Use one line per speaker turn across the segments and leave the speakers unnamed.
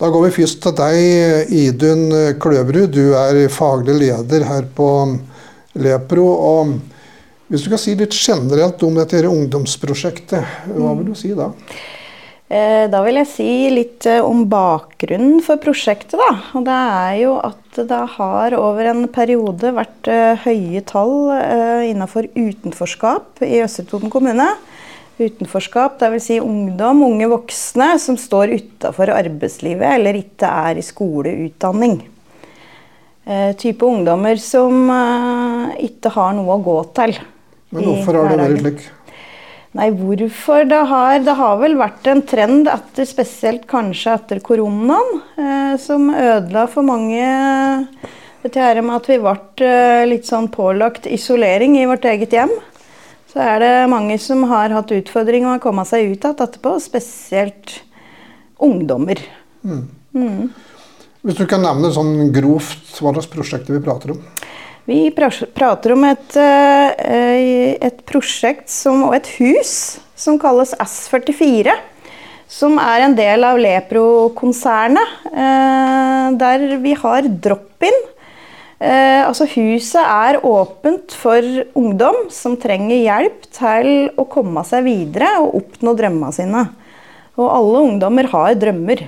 Da går vi først til deg, Idun Kløverud. Du faglig leder her på Lepro. Og hvis du kan si litt generelt om dette ungdomsprosjektet, hva vil du si da?
Da vil jeg si litt om bakgrunnen for prosjektet da. Og det jo at det har over en periode vært høye tall innenfor utenforskap i Østre Toten kommune. Utenforskap, det vil si ungdom, unge voksne som står utenfor arbeidslivet eller ikke i skoleutdanning. Type ungdommer som ikke har noe å gå til.
Men hvorfor har det vært slik?
Nei, hvorfor? Det har vel vært en trend spesielt kanskje etter koronaen, som ødela for mange dette her med at vi ble litt sånn pålagt isolering i vårt eget hjem. Så det mange som har hatt utfordringer med å komme seg ut etterpå, spesielt ungdommer.
Hvis du kan nevne sånn grovt hva slags prosjekter vi prater om?
Vi prater om et prosjekt og et hus som kalles S44, som en del av Lepro-konsernet, der vi har drop-in. Altså huset åpent for ungdom som trenger hjelp til å komme seg videre og oppnå drømmene sine. Og alle ungdommer har drømmer.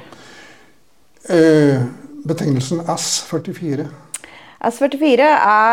Betegnelsen S44?
S44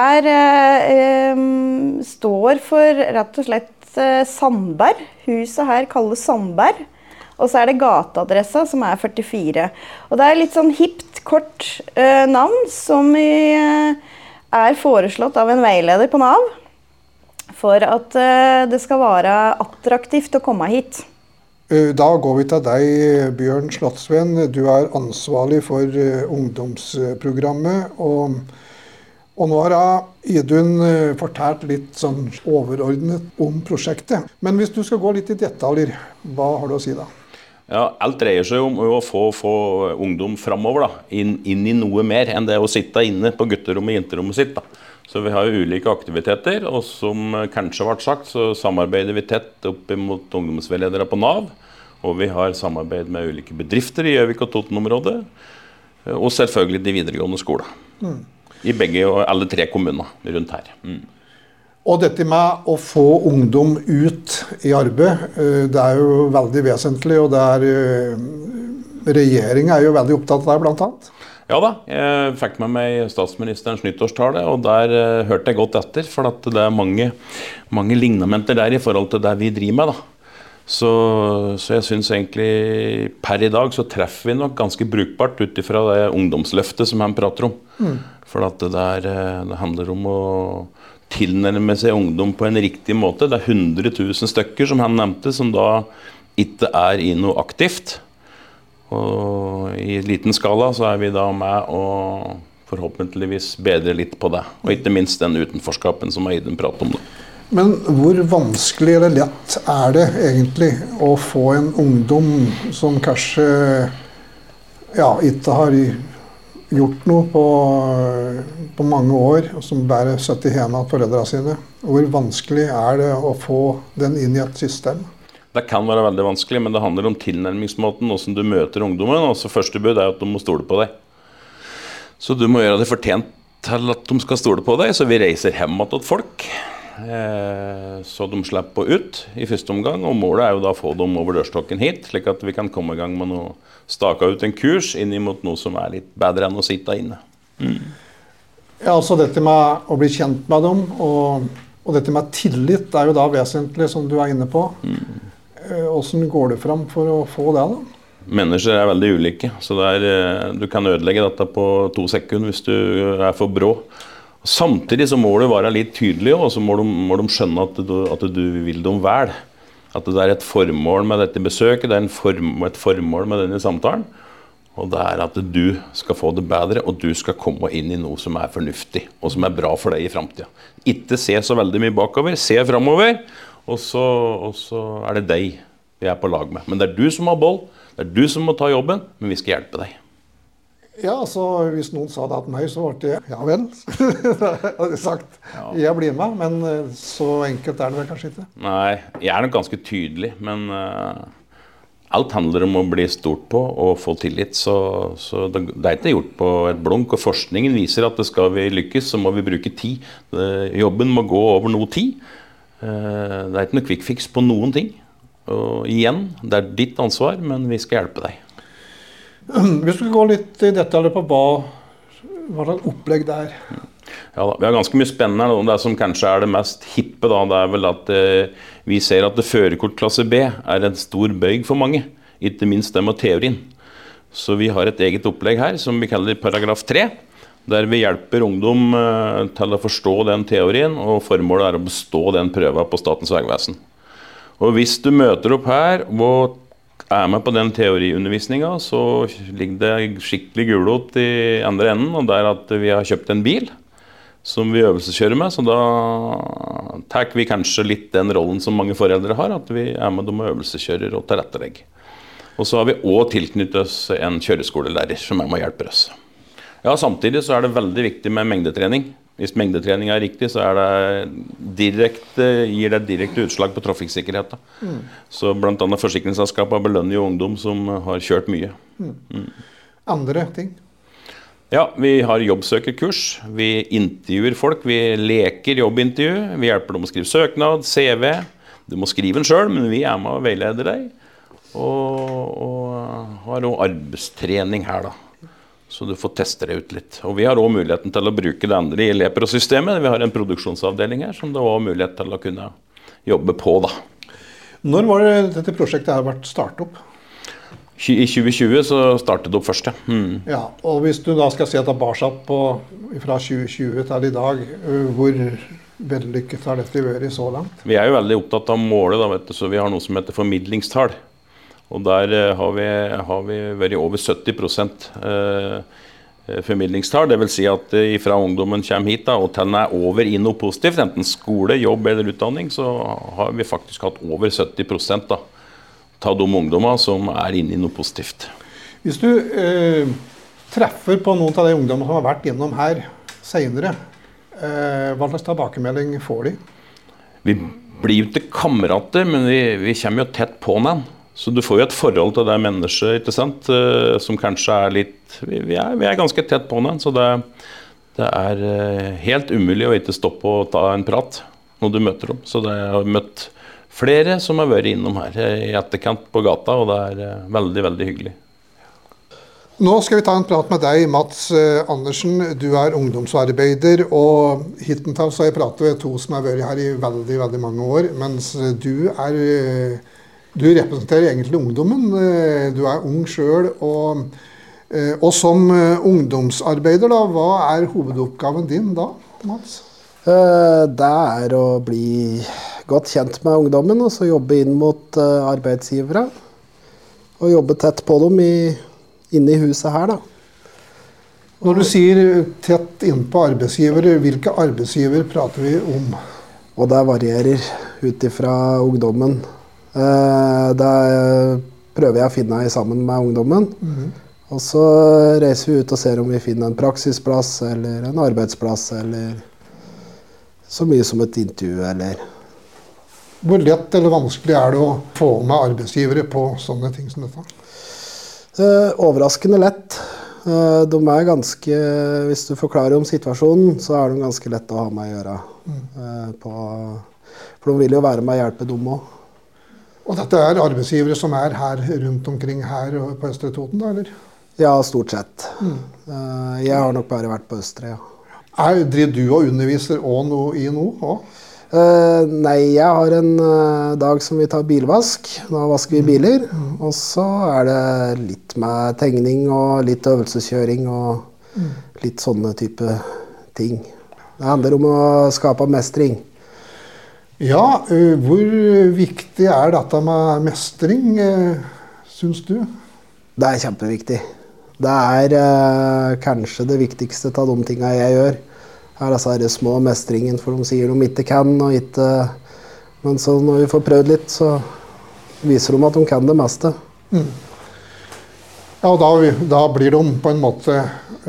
står for rett og slett Sandberg. Huset her kalles Sandberg. Og så det gateadressa som 44. Og det litt sånn hipt, kort navn som foreslått av en veileder på Nav. For at det skal være attraktivt å komme hit.
Da går vi til deg, Bjørn Slottsveen. Du ansvarlig for ungdomsprogrammet. Og nå har Idun fortalt litt sånn overordnet om prosjektet. Men hvis du skal gå litt i detaljer, hva har du å si da?
Ja, alt dreier seg om å få ungdom fremover da, inn i noe mer enn det å sitte inne på gutterommet og jenterommet sitt da. Så vi har jo ulike aktiviteter, og som kanskje har vært sagt, så samarbeider vi tett opp mot ungdomsveiledere på Nav, og vi har samarbeid med ulike bedrifter i Gjøvik og Toten-området, og selvfølgelig de videregående skoler. I begge og alle 3 kommuner rundt her.
Og dette med å få ungdom ut i arbeid, det jo veldig vesentlig, og regjeringen jo veldig opptatt av det blant annet.
Ja da, jeg fikk med meg statsministerens nyttårstale, og der hørte jeg godt etter, for at det mange lignamenter der i forhold til det vi driver med da. Så jeg synes egentlig per i dag så treffer vi nok ganske brukbart utifra det ungdomsløftet som han prater om. For at det handler om å tilnærme seg ungdom på en riktig måte. Det 100 000 stykker som han nevnte, som da ikke i noe aktivt. Og i liten skala så vi da med å forhåpentligvis bedre litt på det. Og ikke minst den utenforskapen som Idun prater om det.
Men hvor vanskelig eller lett det egentlig å få en ungdom som kanskje ikke har gjort noe på mange år, og som bare sitter hjemme av foreldrene sine? Hvor vanskelig det å få den inn i et system?
Det kan være veldig vanskelig, men det handler om tilnærmingsmåten, hvordan du møter ungdommen. Og så første bud at de må stole på deg. Så du må gjøre det fortjent til at de skal stole på deg, så vi reiser hjem til folk. Så de slipper ut i første omgang, og målet jo da å få dem over dørstokken hit, slik at vi kan komme i gang med noe, stake ut en kurs inn mot noe som litt bedre enn å sitte inne.
Ja, altså dette med å bli kjent med dem, og dette med tillit jo da vesentlig, som du inne på. Hvordan går det fram for å få det da?
Mennesker veldig ulike, så du kan ødelegge dette på 2 sekunder hvis du for brå. Samtidig så må du være litt tydelig, og så må de skjønne at du vil dem vel. At det et formål med dette besøket, det et formål med denne samtalen. Og det at du skal få det bedre, og du skal komme inn i noe som fornuftig, og som bra for deg i fremtiden. Ikke se så veldig mye bakover, se fremover, og så det deg vi på lag med. Men det du som har boll, det du som må ta jobben, men vi skal hjelpe deg.
Ja, altså hvis noen sa det til meg, så var det ja vel. Det hadde jeg sagt. Jeg blir med, men så enkelt det vel kanskje ikke.
Nei, jeg nok ganske tydelig, men alt handler om å bli stort på og få tillit, så det ikke gjort på et blunk, og forskningen viser at skal vi lykkes, så må vi bruke tid. Jobben må gå over noe tid. Det ikke noe quick fix på noen ting. Og igjen, det ditt ansvar, men vi skal hjelpe deg.
Hvis du gå litt i detaljer på hva slags opplegg det
Ja da, vi har ganske mye spennende her. Det som kanskje det mest hippe da, det vel at vi ser at førerkort klasse B en stor bøyg for mange, ikke minst det med teorien. Så vi har et eget opplegg her som vi kaller paragraf 3, der vi hjelper ungdom til å forstå den teorien, og formålet å bestå den prøven på Statens vegvesen. Og hvis du møter opp her og med på den teoriundervisningen, så ligger det skikkelig gulrot i andre enden, og det at vi har kjøpt en bil som vi øvelseskjører med, så da tar vi kanskje litt den rollen som mange foreldre har, at vi med dem og øvelseskjører og tilrettelegger. Og så har vi også tilknyttet oss en kjøreskolelærer som med og hjelper oss. Ja, samtidig så det veldig viktig med mengdetrening. Hvis mengdetrening riktig, så gir det direkte utslag på trafikksikkerheten. Så blant annet forsikringsselskapet belønner jo ungdom som har kjørt mye.
Andre ting?
Ja, vi har jobbsøkerkurs, vi intervjuer folk, vi leker jobbintervju, vi hjelper dem å skrive søknad, CV. Du må skrive den selv, men vi med og veileder deg. Og har også arbeidstrening her da. Så du får teste det ut litt. Og vi har også muligheten til å bruke det andre i Lepro-systemet. Vi har en produksjonsavdeling her som det også har mulighet til å kunne jobbe på da.
Når var det dette prosjektet her vært startet opp?
I 2020 så startet det opp først, ja.
Ja, og hvis du da skal se tilbake på fra 2020 til i dag, hvor vellykket har dette vært så langt?
Vi jo veldig opptatt av målet da, vet du, så vi har noe som heter formidlingstall. Og der har vi vært over 70% formidlingstall. Det vil si at fra ungdommen kommer hit da, og til den over i noe positivt, enten skole, jobb eller utdanning, så har vi faktisk hatt over 70% da, av de ungdommer som inne i noe positivt.
Hvis du treffer på noen av de ungdommene som har vært gjennom her senere, hva slags tilbakemelding får de? Vi
blir jo ikke kamerater, men vi kommer jo tett på den. Så du får jo et forhold til det mennesket, ikke sant, som kanskje litt, vi ganske tett på den, så det helt umulig å ikke stoppe og ta en prat når du møter dem. Så jeg har møtt flere som har vært innom her i etterkant på gata, og det veldig, veldig hyggelig.
Nå skal vi ta en prat med deg, Mats Andersen. Du ungdomsarbeider, og hittil så har jeg pratet med to som har vært her i veldig, veldig mange år, mens du representerer egentlig ungdommen. Du ung selv, og som ungdomsarbeider, da, hva hovedoppgaven din da, Mats?
Det å bli godt kjent med ungdommen, og så jobbe inn mot arbeidsgivere, og jobbe tett på dem inne i huset her da.
Når du sier tett inn på arbeidsgivere, hvilke arbeidsgiver prater vi om?
Og det varierer ut ifra ungdommen. Det prøver jeg å finne sammen med ungdommen, og så reiser vi ut og ser om vi finner en praksisplass, eller en arbeidsplass, eller så mye som et intervju, eller...
Hvor lett eller vanskelig det å få med arbeidsgivere på sånne ting som dette?
Overraskende lett. De ganske, hvis du forklarer om situasjonen, så de ganske lett å ha med å gjøre. For de vil jo være med å hjelpe dem også.
Og dette arbeidsgivere som her rundt omkring her på Østre Toten, da, eller?
Ja, stort sett. Jeg har nok bare vært på Østre, ja.
Driver du og underviser i noe?
Nei, jeg har en dag som vi tar bilvask. Da vasker vi biler. Og så det litt med tegning og litt øvelseskjøring og litt sånne type ting. Det handler om å skape mestring.
Ja, hvor viktig dette med mestring, synes du?
Det kjempeviktig. Det kanskje det viktigste av de tingene jeg gjør. Disse små mestringen, for de sier de ikke kan, og ikke... Men så når vi får prøvd litt, så viser de at de kan det meste.
Ja, og da blir de på en måte,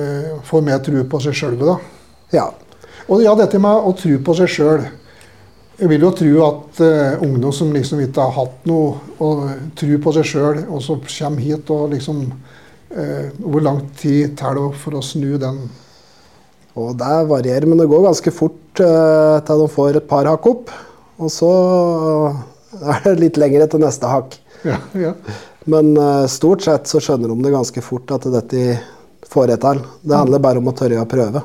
får mer tro på seg selv da.
Ja.
Og ja, dette med å tro på seg selv, Jeg vil jo tro at ungdom som liksom ikke har hatt noe og tro på seg selv, og så kommer hit og liksom, hvor lang tid tar det for å snu den?
Og det varierer, men det går ganske fort til de får et par hakk opp, og så det litt lenger til neste hakk.
Ja, ja.
Men stort sett så skjønner de det ganske fort at dette får et til. Det handler bare om å tørre å prøve.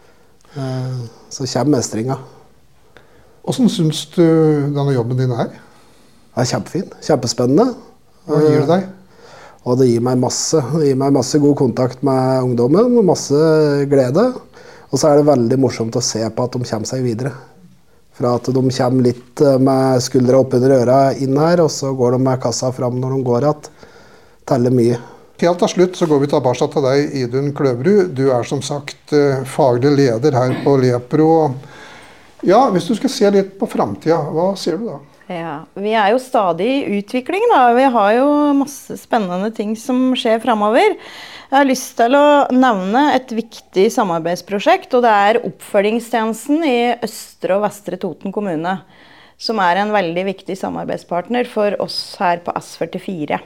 Så kommer mestringen.
Hvordan synes du denne jobben din er?
Det er kjempefin, kjempespennende.
Hva gir det deg?
Og det gir meg masse god kontakt med ungdommen, og masse glede. Og så er det veldig morsomt å se på at de kommer seg videre. Fra at de kommer litt med skuldre opp under øra inn her, og så går de med kassa fram når de går at teller mye.
Helt til slutt så går vi tilbake til deg, Idun Kløverud. Du er som sagt faglig leder her på Lepro. Ja, hvis du skal se litt på fremtiden, hva ser du da?
Ja, vi er jo stadig i utvikling da. Vi har jo masse spennende ting som skjer fremover. Jeg har lyst til å nevne et viktig samarbeidsprosjekt, og det er oppfølgingstjenesten i Østre og Vestre Toten kommune, som er en veldig viktig samarbeidspartner for oss her på S44.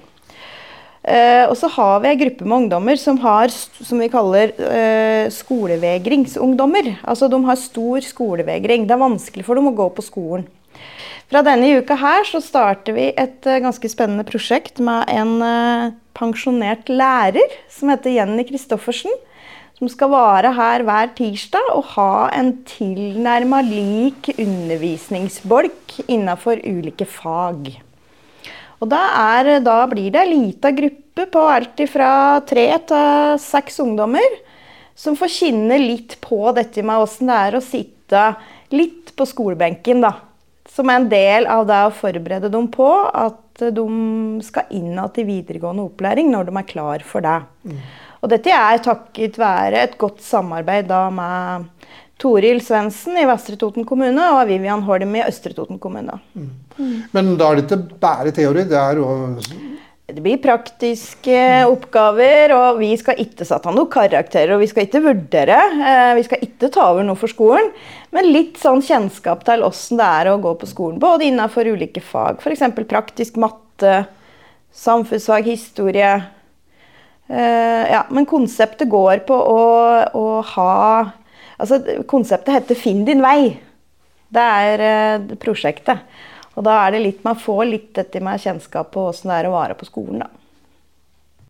Og så har vi en gruppe med ungdommer som har, som vi kaller skolevegringsungdommer. Altså de har stor skolevegring. Det er vanskelig for dem å gå på skolen. Fra denne uka her så starter vi et ganske spennende prosjekt med en pensjonert lærer som heter Jenny Kristoffersen, som skal være her hver tirsdag og ha en tilnærmet lik undervisningsbolk innenfor ulike fag. Og da blir det en liten gruppe på alt fra 3 til 6 ungdommer som får kjenne litt på dette med hvordan det er å sitte litt på skolebenken da. Som er en del av det å forberede dem på at de skal inn til videregående opplæring når de er klar for det. Og dette er takket være et godt samarbeid da med Toril Svendsen i Vestre Toten kommune og Vivian Holm i Østre Toten kommune.
Men da er det ikke bare teori, det er jo...
Det blir praktiske oppgaver, og vi skal ikke sette noen karakterer, og vi skal ikke vurdere. Vi skal ikke ta over noe for skolen, men litt sånn kjennskap til hvordan det er å gå på skolen, både innenfor ulike fag, for eksempel praktisk matte, samfunnsfag, historie. Ja, men konseptet går på å ha... Altså, konseptet heter Finn din vei. Det er prosjektet. Og da er det litt med å få litt dette med kjennskap på hvordan det er å være på skolen da.